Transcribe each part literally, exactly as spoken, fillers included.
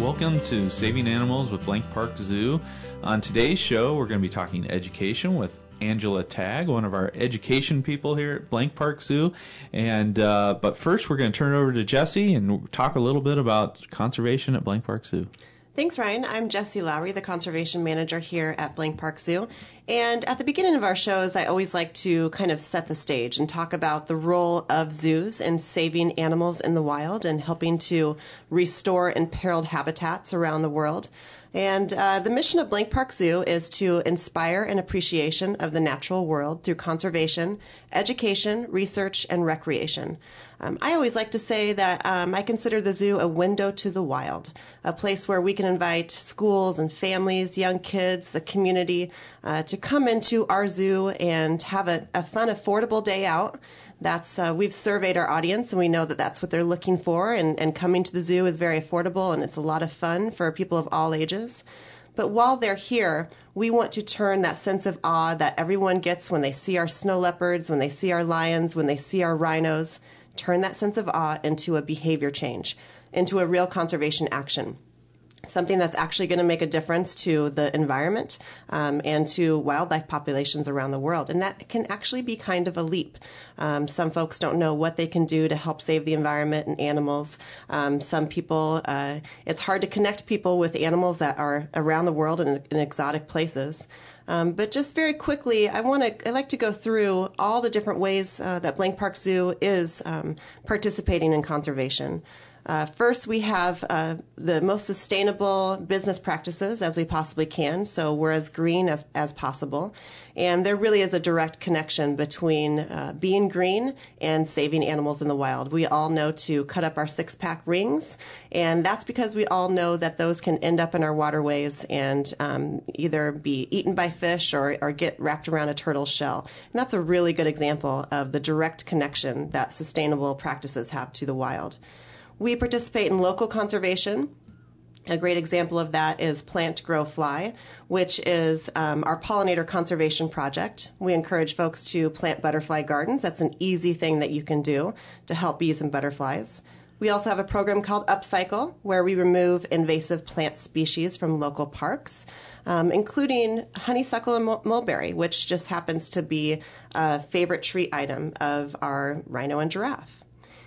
Welcome to Saving Animals with Blank Park Zoo. On today's show, we're going to be talking education with Angela Tagg, one of our education people here at Blank Park Zoo. And uh, but first, we're going to turn it over to Jessie and talk a little bit about conservation at Blank Park Zoo. Thanks, Ryan. I'm Jessie Lowry, the Conservation Manager here at Blank Park Zoo. And at the beginning of our shows, I always like to kind of set the stage and talk about the role of zoos in saving animals in the wild and helping to restore imperiled habitats around the world. And uh, the mission of Blank Park Zoo is to inspire an appreciation of the natural world through conservation, education, research, and recreation. Um, I always like to say that um, I consider the zoo a window to the wild, a place where we can invite schools and families, young kids, the community uh, to come into our zoo and have a, a fun, affordable day out. That's uh, we've surveyed our audience, and we know that that's what they're looking for, and, and coming to the zoo is very affordable, and it's a lot of fun for people of all ages. But while they're here, we want to turn that sense of awe that everyone gets when they see our snow leopards, when they see our lions, when they see our rhinos, turn that sense of awe into a behavior change, into a real conservation action. Something that's actually going to make a difference to the environment um, and to wildlife populations around the world. And that can actually be kind of a leap. Um, some folks don't know what they can do to help save the environment and animals. Um, some people, uh, it's hard to connect people with animals that are around the world in, in exotic places. Um, but just very quickly, I want to, I like to go through all the different ways uh, that Blank Park Zoo is um, participating in conservation. Uh, first, we have uh, the most sustainable business practices as we possibly can, so we're as green as, as possible. And there really is a direct connection between uh, being green and saving animals in the wild. We all know to cut up our six-pack rings, and that's because we all know that those can end up in our waterways and um, either be eaten by fish or, or get wrapped around a turtle's shell. And that's a really good example of the direct connection that sustainable practices have to the wild. We participate in local conservation. A great example of that is Plant, Grow, Fly, which is um, our pollinator conservation project. We encourage folks to plant butterfly gardens. That's an easy thing that you can do to help bees and butterflies. We also have a program called Upcycle, where we remove invasive plant species from local parks, um, including honeysuckle and mulberry, which just happens to be a favorite treat item of our rhino and giraffe.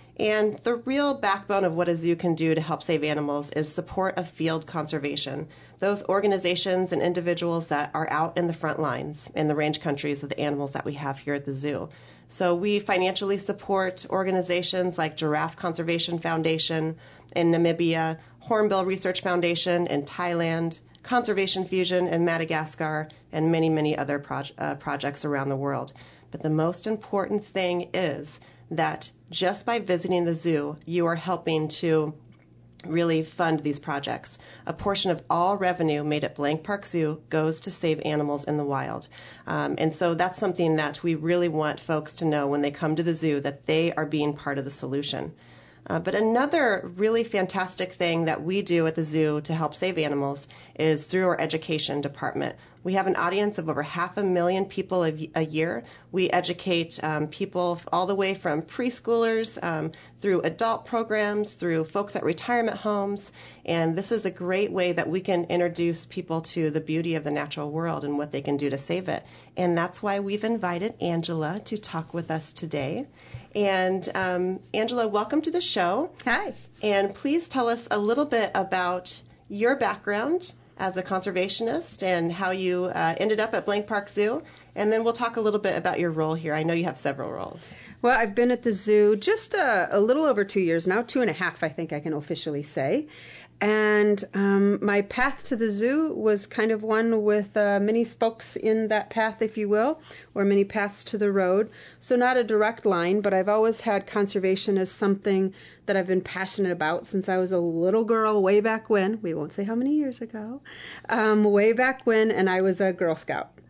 And the real backbone of what a zoo can do to help save animals is support of field conservation, those organizations and individuals that are out in the front lines in the range countries of the animals that we have here at the zoo. So we financially support organizations like Giraffe Conservation Foundation in Namibia, Hornbill Research Foundation in Thailand, Conservation Fusion in Madagascar, and many, many other proj- uh, projects around the world. But the most important thing is that just by visiting the zoo, you are helping to really fund these projects. A portion of all revenue made at Blank Park Zoo goes to save animals in the wild. Um, and so that's something that we really want folks to know when they come to the zoo, that they are being part of the solution. Uh, but another really fantastic thing that we do at the zoo to help save animals is through our education department. We have an audience of over half a million people a, a year. We educate um, people all the way from preschoolers um, through adult programs, through folks at retirement homes. And this is a great way that we can introduce people to the beauty of the natural world and what they can do to save it. And that's why we've invited Angela to talk with us today. And um, Angela, welcome to the show. Hi. And please tell us a little bit about your background as a conservationist and how you uh, ended up at Blank Park Zoo. And then we'll talk a little bit about your role here. I know you have several roles. Well, I've been at the zoo just a, a little over two years now, two and a half, I think I can officially say. And um, my path to the zoo was kind of one with uh, many spokes in that path, if you will, or many paths to the road. So not a direct line, but I've always had conservation as something that I've been passionate about since I was a little girl way back when. We won't say how many years ago. Um, way back when, and I was a Girl Scout.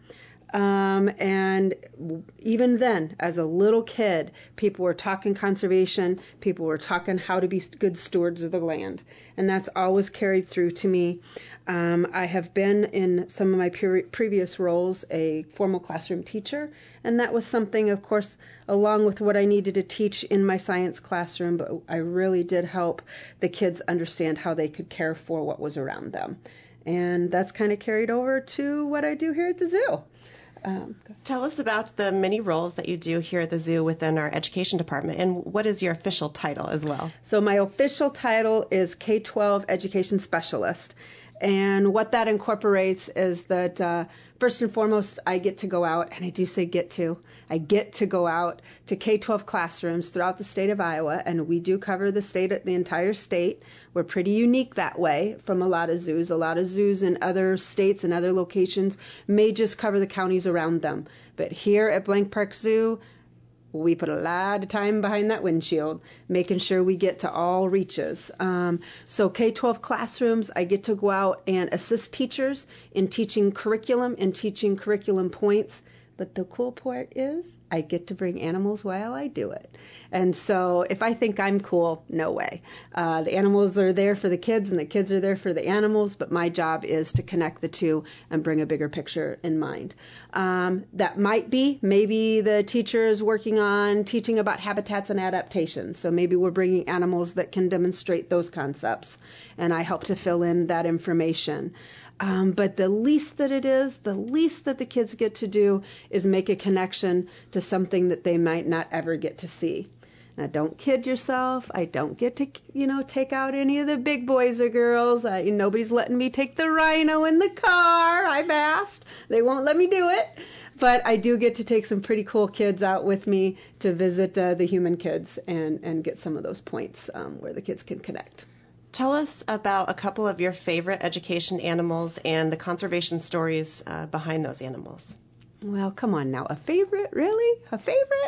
Um, and even then, as a little kid, people were talking conservation. People were talking how to be good stewards of the land. And that's always carried through to me. Um, I have been in some of my pre- previous roles a formal classroom teacher. And that was something, of course, along with what I needed to teach in my science classroom. But I really did help the kids understand how they could care for what was around them. And that's kind of carried over to what I do here at the zoo. Um, Tell us about the many roles that you do here at the zoo within our education department, and what is your official title as well? So my official title is K twelve Education Specialist, and what that incorporates is that uh, first and foremost, I get to go out, and I do say get to, I get to go out to K twelve classrooms throughout the state of Iowa, and we do cover the state, the entire state. We're pretty unique that way from a lot of zoos. A lot of zoos in other states and other locations may just cover the counties around them. But here at Blank Park Zoo, we put a lot of time behind that windshield, making sure we get to all reaches. Um, so K twelve classrooms, I get to go out and assist teachers in teaching curriculum and teaching curriculum points. But the cool part is I get to bring animals while I do it. And so if I think I'm cool, no way. Uh, the animals are there for the kids and the kids are there for the animals, but my job is to connect the two and bring a bigger picture in mind. Um, that might be, maybe the teacher is working on teaching about habitats and adaptations. So maybe we're bringing animals that can demonstrate those concepts, and I help to fill in that information. Um, but the least that it is, the least that the kids get to do is make a connection to something that they might not ever get to see. Now, don't kid yourself. I don't get to, you know, take out any of the big boys or girls. I, nobody's letting me take the rhino in the car. I've asked. They won't let me do it. But I do get to take some pretty cool kids out with me to visit uh, the human kids and, and get some of those points um, where the kids can connect. Tell us about a couple of your favorite education animals and the conservation stories uh, behind those animals. Well, come on now. A favorite? Really? A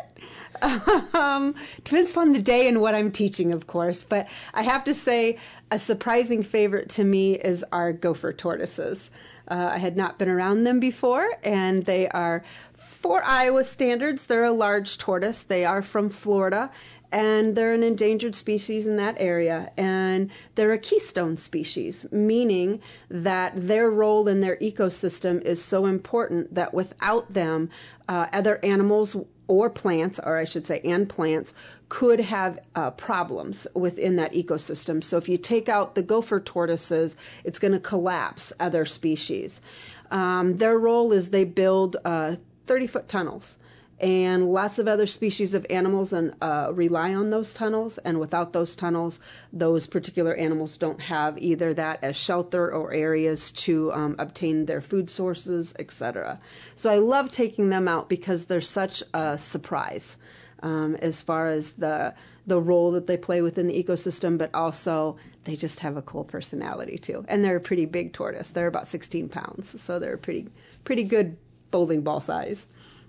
favorite? um, depends upon the day and what I'm teaching, of course. But I have to say a surprising favorite to me is our gopher tortoises. Uh, I had not been around them before, and they are, for Iowa standards, they're a large tortoise. They are from Florida. And they're an endangered species in that area. And they're a keystone species, meaning that their role in their ecosystem is so important that without them, uh, other animals or plants, or I should say, and plants, could have uh, problems within that ecosystem. So if you take out the gopher tortoises, it's going to collapse other species. Um, their role is they build uh, thirty-foot tunnels. And lots of other species of animals and uh, rely on those tunnels. And without those tunnels, those particular animals don't have either that as shelter or areas to um, obtain their food sources, et cetera. So I love taking them out because they're such a surprise um, as far as the the role that they play within the ecosystem, but also they just have a cool personality too. And they're a pretty big tortoise. They're about sixteen pounds, so they're pretty pretty good bowling ball size.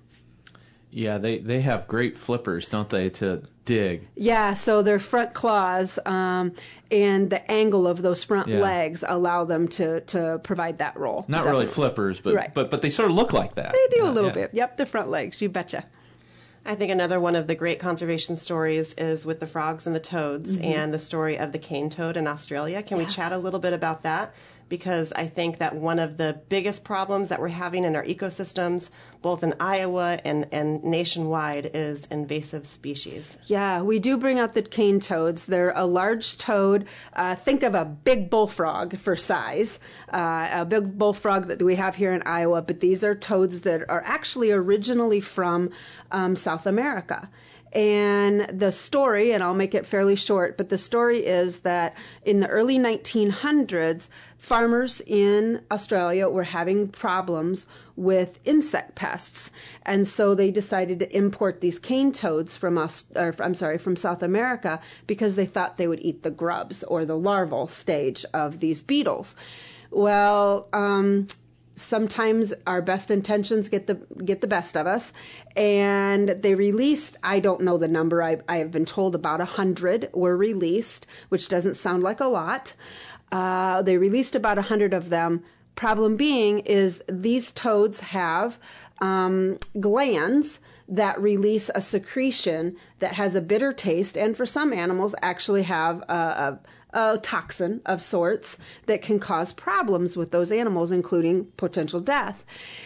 Yeah, they, they have great flippers, don't they, to dig? Yeah, so their front claws um, and the angle of those front yeah. legs allow them to, to provide that role. Not Definitely. really flippers, but, right. but but they sort of look like that. They do yeah, a little yeah. bit. Yep, the front legs, you betcha. I think another one of the great conservation stories is with the frogs and the toads mm-hmm. and the story of the cane toad in Australia. Can yeah. we chat a little bit about that? Because I think that one of the biggest problems that we're having in our ecosystems, both in Iowa and, and nationwide, is invasive species. Yeah, we do bring out the cane toads. They're a large toad. Uh, think of a big bullfrog for size, uh, a big bullfrog that we have here in Iowa. But these are toads that are actually originally from um, South America. And the story, and I'll make it fairly short, but the story is that in the early nineteen hundreds, farmers in Australia were having problems with insect pests. And so they decided to import these cane toads from, Aust- or, I'm sorry, from South America because they thought they would eat the grubs or the larval stage of these beetles. Well, um... sometimes our best intentions get the get the best of us, and they released, I don't know the number, I, I have been told about a hundred were released, which doesn't sound like a lot. Uh, they released about a hundred of them. Problem being is these toads have um, glands that release a secretion that has a bitter taste, and for some animals actually have a, a, a toxin of sorts that can cause problems with those animals, including potential death.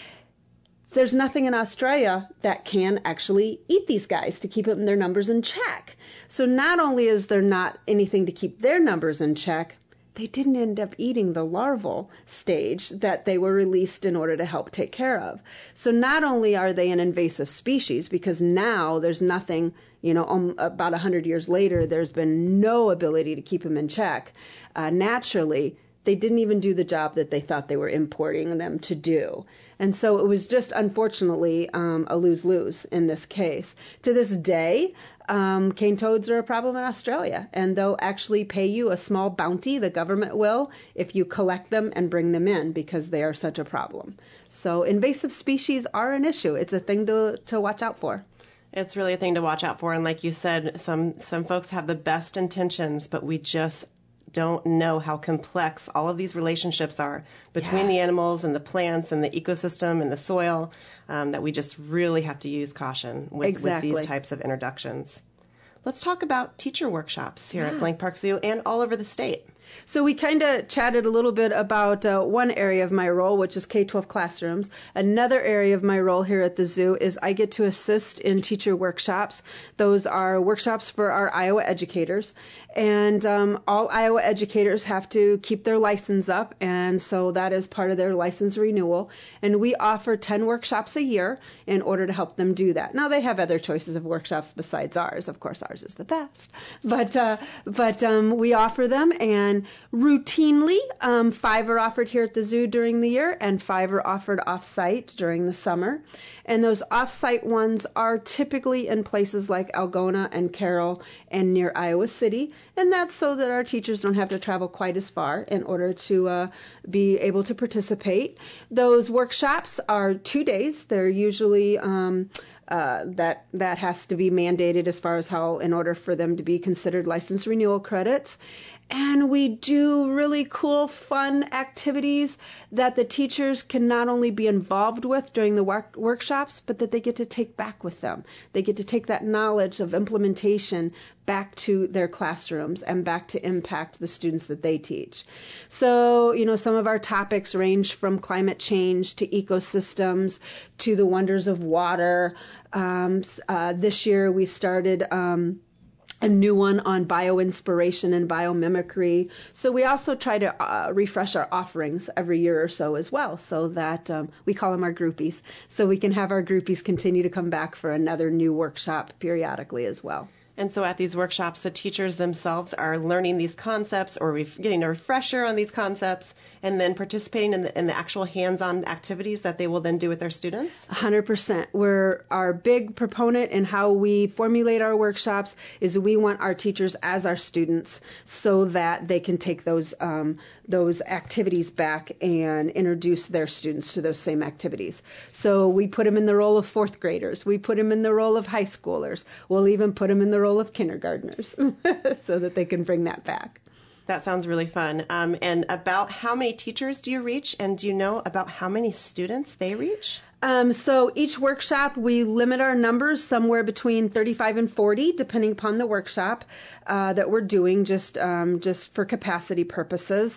There's nothing in Australia that can actually eat these guys to keep their numbers in check. So not only is there not anything to keep their numbers in check, they didn't end up eating the larval stage that they were released in order to help take care of. So not only are they an invasive species, because now there's nothing, you know, um, about one hundred years later, there's been no ability to keep them in check. Uh, naturally, they didn't even do the job that they thought they were importing them to do. And so it was just, unfortunately, um, a lose-lose in this case. To this day, um, cane toads are a problem in Australia, and they'll actually pay you a small bounty, the government will, if you collect them and bring them in, because they are such a problem. So invasive species are an issue. It's a thing to, to watch out for. It's really a thing to watch out for. And like you said, some, some folks have the best intentions, but we just don't know how complex all of these relationships are between yeah. the animals and the plants and the ecosystem and the soil, um, that we just really have to use caution with, exactly. with these types of introductions. Let's talk about teacher workshops here yeah. at Blank Park Zoo and all over the state. So we kind of chatted a little bit about uh, one area of my role, which is K twelve classrooms. Another area of my role here at the zoo is I get to assist in teacher workshops. Those are workshops for our Iowa educators. And um, all Iowa educators have to keep their license up, and so that is part of their license renewal. And we offer ten workshops a year in order to help them do that. Now, they have other choices of workshops besides ours. Of course, ours is the best. But uh, but um, we offer them, and routinely, um, five are offered here at the zoo during the year, and five are offered off-site during the summer. And those off-site ones are typically in places like Algona and Carroll and near Iowa City. And that's so that our teachers don't have to travel quite as far in order to uh, be able to participate. Those workshops are two days. They're usually um, uh, that that has to be mandated as far as how, in order for them to be considered license renewal credits. And we do really cool, fun activities that the teachers can not only be involved with during the work- workshops, but that they get to take back with them. They get to take that knowledge of implementation back to their classrooms and back to impact the students that they teach. So, you know, some of our topics range from climate change to ecosystems to the wonders of water. Um, uh, this year we started Um, a new one on bioinspiration and biomimicry. So we also try to uh, refresh our offerings every year or so as well, so that um, we call them our groupies, so we can have our groupies continue to come back for another new workshop periodically as well. And so at these workshops, the teachers themselves are learning these concepts or ref- getting a refresher on these concepts and then participating in the, in the actual hands-on activities that they will then do with their students? one hundred percent. We're our big proponent in how we formulate our workshops is we want our teachers as our students so that they can take those um, those activities back and introduce their students to those same activities. So we put them in the role of fourth graders. We put them in the role of high schoolers. We'll even put them in the role of kindergartners so that they can bring that back. That sounds really fun. Um, and about how many teachers do you reach? And do you know about how many students they reach? Um, so each workshop, we limit our numbers somewhere between thirty-five and forty, depending upon the workshop uh, that we're doing, just um, just for capacity purposes.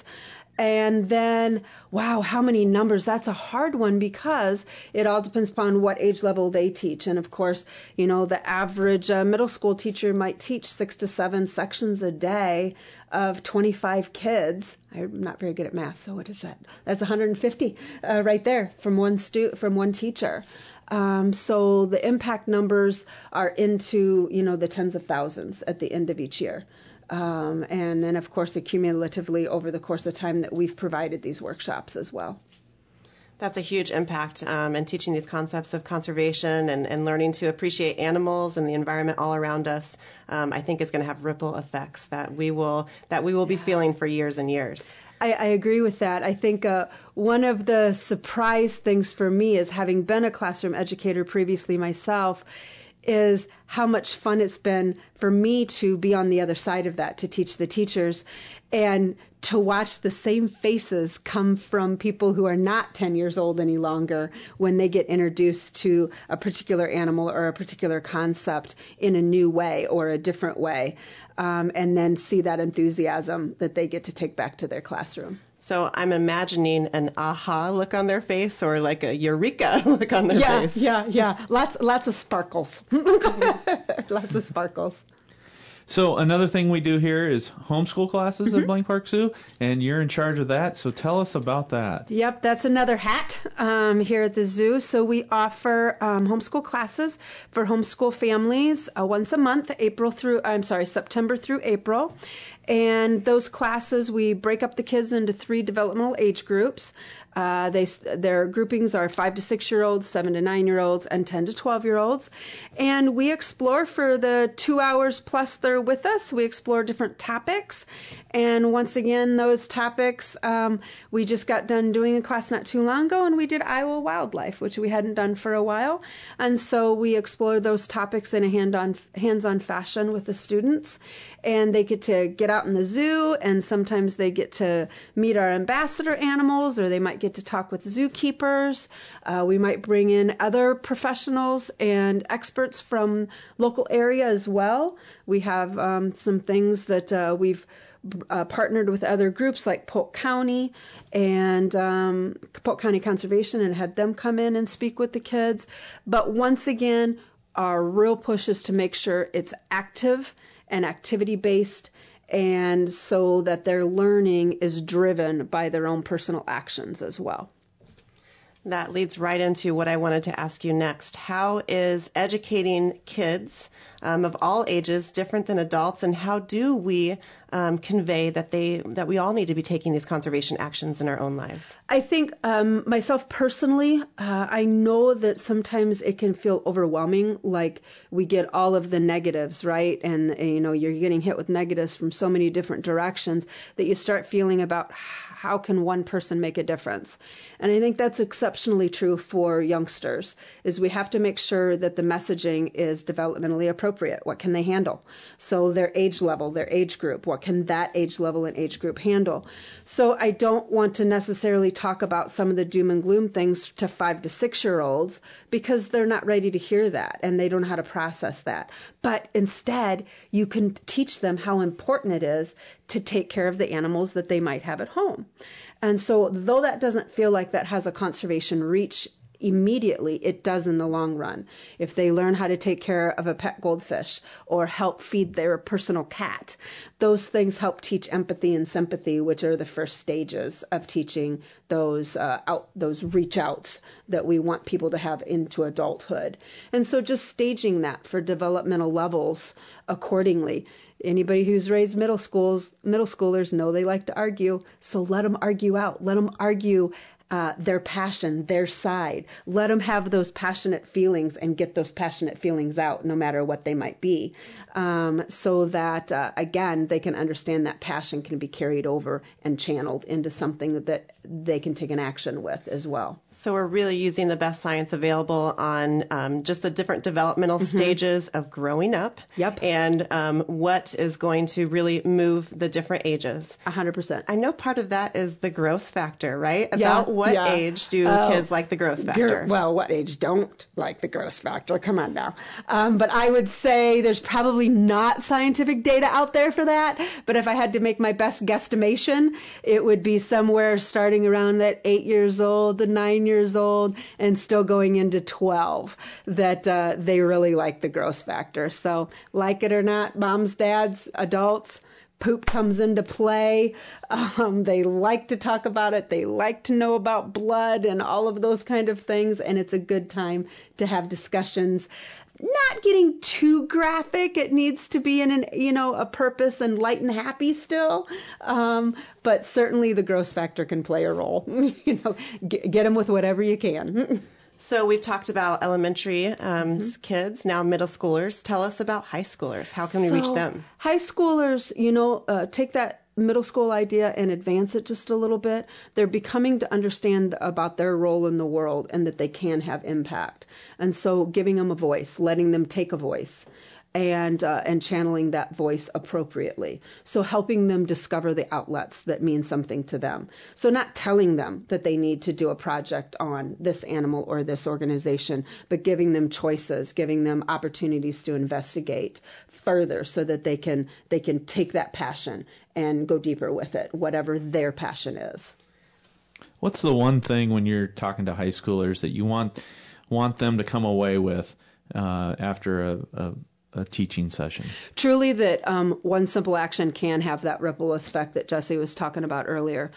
And then, wow, how many numbers? That's a hard one because it all depends upon what age level they teach. And of course, you know, the average uh, middle school teacher might teach six to seven sections a day of twenty-five kids. I'm not very good at math, so what is that? That's one hundred fifty uh, right there from one stu- from one teacher. Um, so the impact numbers are into, you know, the tens of thousands at the end of each year. Um, and then, of course, accumulatively over the course of time that we've provided these workshops as well. That's a huge impact, um, and teaching these concepts of conservation and, and learning to appreciate animals and the environment all around us, um, I think is going to have ripple effects that we will that we will be feeling for years and years. I, I agree with that. I think uh, one of the surprise things for me is having been a classroom educator previously myself is how much fun it's been for me to be on the other side of that, to teach the teachers and to watch the same faces come from people who are not ten years old any longer when they get introduced to a particular animal or a particular concept in a new way or a different way, um, and then see that enthusiasm that they get to take back to their classroom. So I'm imagining an aha look on their face or like a eureka look on their yeah, face. Yeah, yeah, yeah. Lots, lots of sparkles. Lots of sparkles. So another thing we do here is homeschool classes Mm-hmm. at Blank Park Zoo, and you're in charge of that. So tell us about that. Yep, that's another hat um, here at the zoo. So we offer um, homeschool classes for homeschool families uh, once a month, April through, I'm sorry, September through April. And those classes, we break up the kids into three developmental age groups. Uh, they their groupings are five to six year olds, seven to nine year olds, and ten to twelve year olds. And we explore for the two hours plus they're with us. We explore different topics. And once again, those topics, um, we just got done doing a class not too long ago, and we did Iowa wildlife, which we hadn't done for a while. And so we explore those topics in a hand-on, hands-on fashion with the students. And they get to get out in the zoo, and sometimes they get to meet our ambassador animals, or they might get to talk with zookeepers. Uh, we might bring in other professionals and experts from local area as well. We have um, some things that uh, we've Uh, partnered with other groups like Polk County and um, Polk County Conservation and had them come in and speak with the kids. But once again, our real push is to make sure it's active and activity-based, and so that their learning is driven by their own personal actions as well. That leads right into what I wanted to ask you next. How is educating kids um, of all ages different than adults, and how do we um, convey that they that we all need to be taking these conservation actions in our own lives? I think um, myself personally, uh, I know that sometimes it can feel overwhelming, like we get all of the negatives, right? And, and you know, you're getting hit with negatives from so many different directions that you start feeling about how can one person make a difference? And I think that's exceptionally true for youngsters, is we have to make sure that the messaging is developmentally appropriate. What can they handle? So their age level, their age group, what can that age level and age group handle? So I don't want to necessarily talk about some of the doom and gloom things to five to six year olds, because they're not ready to hear that and they don't know how to process that. But instead, you can teach them how important it is to take care of the animals that they might have at home. And so though that doesn't feel like that has a conservation reach immediately, it does in the long run. If they learn how to take care of a pet goldfish or help feed their personal cat, those things help teach empathy and sympathy, which are the first stages of teaching those uh, out those reach outs that we want people to have into adulthood. And so just staging that for developmental levels accordingly. Anybody who's raised middle schools, middle schoolers know they like to argue, so let them argue out. Let them argue uh, their passion, their side. Let them have those passionate feelings and get those passionate feelings out, no matter what they might be, um, so that, uh, again, they can understand that passion can be carried over and channeled into something that they can take an action with as well. So we're really using the best science available on um, just the different developmental mm-hmm. stages of growing up. Yep. And um, what is going to really move the different ages. A hundred percent. I know part of that is the gross factor, right? Yeah, About what yeah. age do oh, kids like the gross factor? Well, what age don't like the gross factor? Come on now. Um, but I would say there's probably not scientific data out there for that. But if I had to make my best guesstimation, it would be somewhere starting around that eight years old to nine years old and still going into twelve that uh, they really like the gross factor. So like it or not, moms, dads, adults, poop comes into play. Um, they like to talk about it. They like to know about blood and all of those kind of things. And it's a good time to have discussions. Not getting too graphic. It needs to be in an, you know, a purpose and light and happy still. Um, but certainly the gross factor can play a role. you know, get, get them with whatever you can. So we've talked about elementary um, Mm-hmm. kids, now middle schoolers. Tell us about high schoolers. How can we So, reach them? High schoolers, you know, uh, take that middle school idea and advance it just a little bit, they're becoming to understand about their role in the world and that they can have impact. And so giving them a voice, letting them take a voice, and uh, and channeling that voice appropriately. So helping them discover the outlets that mean something to them. So not telling them that they need to do a project on this animal or this organization, but giving them choices, giving them opportunities to investigate further so that they can they can take that passion and go deeper with it, whatever their passion is. What's the one thing when you're talking to high schoolers that you want want them to come away with uh, after a, a a teaching session? Truly that um, one simple action can have that ripple effect that Jesse was talking about earlier.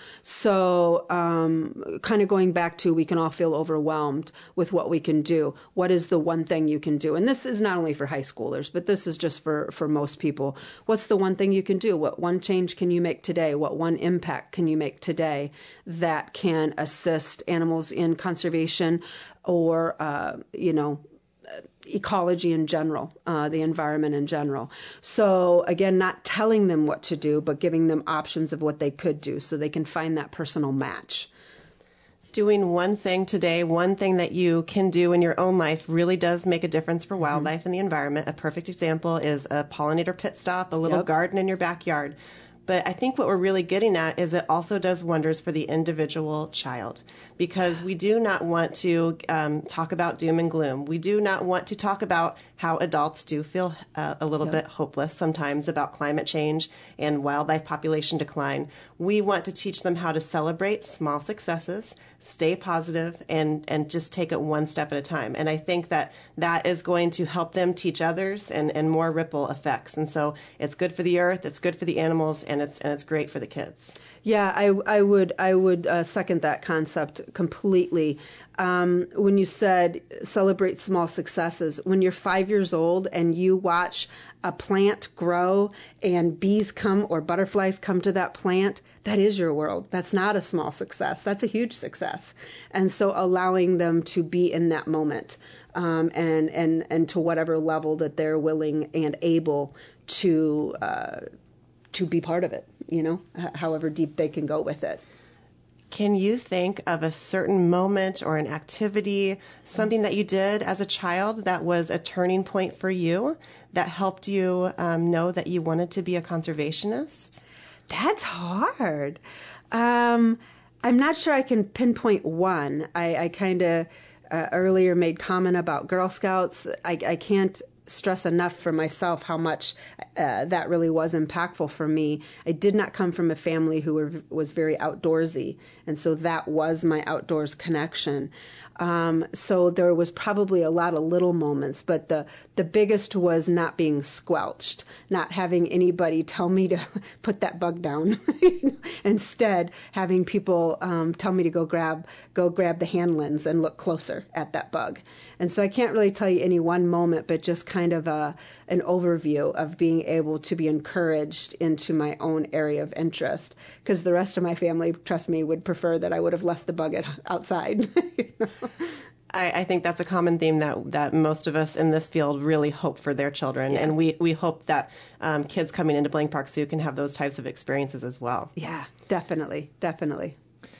So um, kind of going back to, we can all feel overwhelmed with what we can do. What is the one thing you can do? And this is not only for high schoolers, but this is just for, for most people. What's the one thing you can do? What one change can you make today? What one impact can you make today that can assist animals in conservation or, uh, you know, ecology in general, uh, the environment in general. So again, not telling them what to do, but giving them options of what they could do so they can find that personal match. Doing one thing today, one thing that you can do in your own life really does make a difference for wildlife mm-hmm. and the environment. A perfect example is a pollinator pit stop, a little yep. garden in your backyard. But I think what we're really getting at is it also does wonders for the individual child, because we do not want to um, talk about doom and gloom. We do not want to talk about how adults do feel uh, a little yep. bit hopeless sometimes about climate change and wildlife population decline. We want to teach them how to celebrate small successes, stay positive, and, and just take it one step at a time. And I think that that is going to help them teach others and, and more ripple effects. And so it's good for the earth, it's good for the animals, and it's and it's great for the kids. Yeah, I, I would I would uh, second that concept completely. Um, when you said celebrate small successes, when you're five years old and you watch a plant grow and bees come or butterflies come to that plant, that is your world. That's not a small success. That's a huge success. And so allowing them to be in that moment um, and, and, and to whatever level that they're willing and able to uh, to be part of it, you know, however deep they can go with it. Can you think of a certain moment or an activity, something that you did as a child that was a turning point for you that helped you um, know that you wanted to be a conservationist? That's hard. Um, I'm not sure I can pinpoint one. I, I kind of uh, earlier made comment about Girl Scouts. I, I can't stress enough for myself how much uh, that really was impactful for me. I did not come from a family who were, was very outdoorsy, and so that was my outdoors connection. Um, so there was probably a lot of little moments, but the, the biggest was not being squelched, not having anybody tell me to put that bug down. Instead, having people um, tell me to go grab go grab the hand lens and look closer at that bug. And so I can't really tell you any one moment, but just kind of a, an overview of being able to be encouraged into my own area of interest. Because the rest of my family, trust me, would prefer that I would have left the bug at, outside. You know? I, I think that's a common theme that, that most of us in this field really hope for their children. Yeah. And we, we hope that um, kids coming into Blank Park Zoo can have those types of experiences as well. Yeah, definitely, definitely.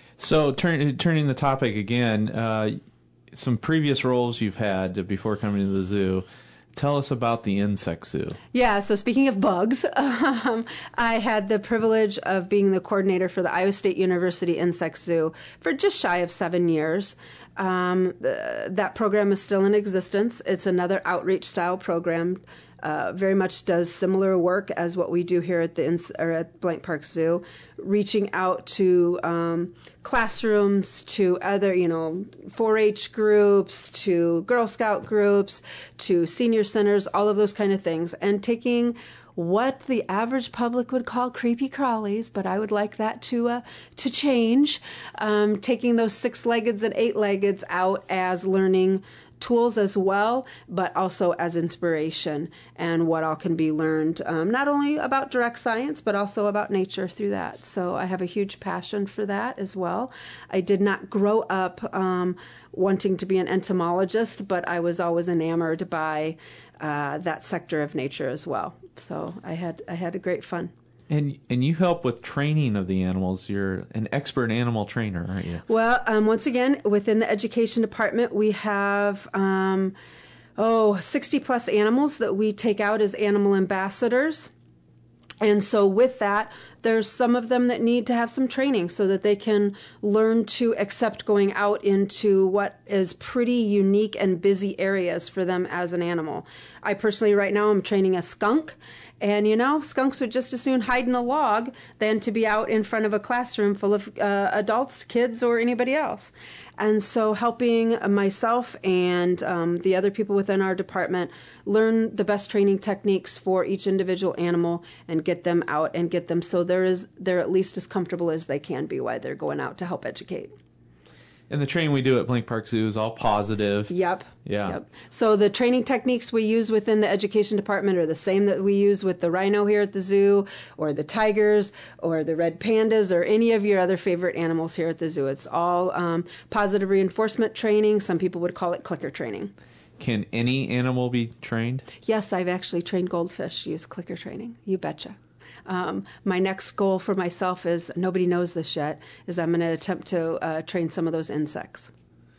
So turn, turning the topic again, uh, some previous roles you've had before coming to the zoo. Tell us about the insect zoo. Yeah, so speaking of bugs, um, I had the privilege of being the coordinator for the Iowa State University Insect Zoo for just shy of seven years. Um, th- that program is still in existence. It's another outreach style program. Uh, very much does similar work as what we do here at the ins- or at Blank Park Zoo, reaching out to um, classrooms, to other, you know, four H groups, to Girl Scout groups, to senior centers, all of those kind of things, and taking what the average public would call creepy crawlies, but I would like that to uh, to change, um, taking those six-leggeds and eight-leggeds out as learning tools as well, but also as inspiration and what all can be learned, um, not only about direct science, but also about nature through that. So I have a huge passion for that as well. I did not grow up um, wanting to be an entomologist, but I was always enamored by uh, that sector of nature as well. So I had I had a great fun. And and you help with training of the animals. You're an expert animal trainer, aren't you? Well, um, once again, within the education department, we have um, oh sixty plus animals that we take out as animal ambassadors. And so with that, there's some of them that need to have some training so that they can learn to accept going out into what is pretty unique and busy areas for them as an animal. I personally right now am training a skunk. And, you know, skunks would just as soon hide in a log than to be out in front of a classroom full of uh, adults, kids, or anybody else. And so helping myself and um, the other people within our department learn the best training techniques for each individual animal and get them out and get them so they're, as, they're at least as comfortable as they can be while they're going out to help educate. And the training we do at Blank Park Zoo is all positive. Yep. Yeah. Yep. So the training techniques we use within the education department are the same that we use with the rhino here at the zoo, or the tigers, or the red pandas, or any of your other favorite animals here at the zoo. It's all um, positive reinforcement training. Some people would call it clicker training. Can any animal be trained? Yes, I've actually trained goldfish use clicker training. You betcha. Um, my next goal for myself is, nobody knows this yet, is I'm going to attempt to uh, train some of those insects.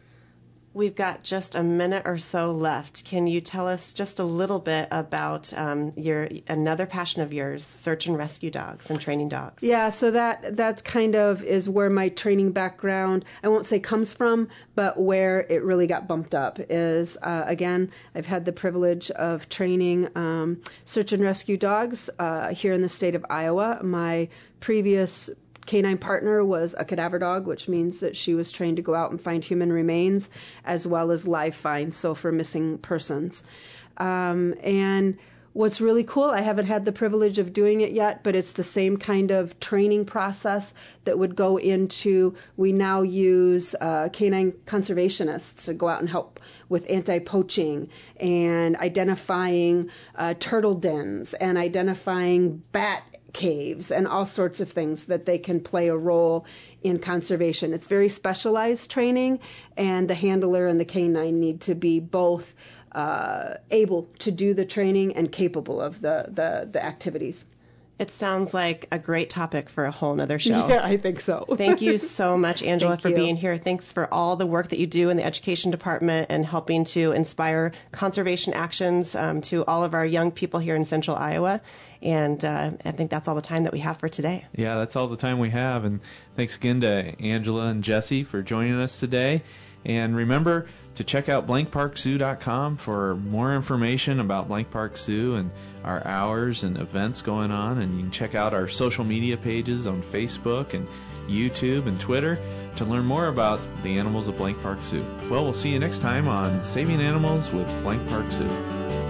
We've got just a minute or so left. Can you tell us just a little bit about um, your another passion of yours, search and rescue dogs and training dogs? Yeah, so that that kind of is where my training background, I won't say comes from, but where it really got bumped up is, uh, again, I've had the privilege of training um, search and rescue dogs uh, here in the state of Iowa. My previous canine partner was a cadaver dog, which means that she was trained to go out and find human remains as well as live finds, so for missing persons. Um, and what's really cool, I haven't had the privilege of doing it yet, but it's the same kind of training process that would go into, we now use uh, canine conservationists to go out and help with anti-poaching and identifying uh, turtle dens and identifying bat caves and all sorts of things that they can play a role in conservation. It's very specialized training, and the handler and the canine need to be both uh, able to do the training and capable of the, the, the activities. It sounds like a great topic for a whole nother show. Yeah, I think so. Thank you so much, Angela, Thank for you. being here. Thanks for all the work that you do in the education department and helping to inspire conservation actions um, to all of our young people here in central Iowa. And uh, I think that's all the time that we have for today. Yeah, that's all the time we have. And thanks again to Angela and Jesse for joining us today. And remember to check out blank park zoo dot com for more information about Blank Park Zoo and our hours and events going on. And you can check out our social media pages on Facebook and YouTube and Twitter to learn more about the animals of Blank Park Zoo. Well, we'll see you next time on Saving Animals with Blank Park Zoo.